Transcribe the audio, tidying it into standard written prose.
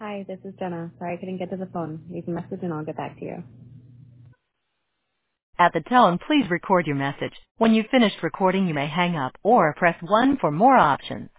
Hi, this is Jenna. Sorry I couldn't get to the phone. Leave a message and I'll get back to you. At the tone, please record your message. When you've finished recording, you may hang up or press 1 for more options.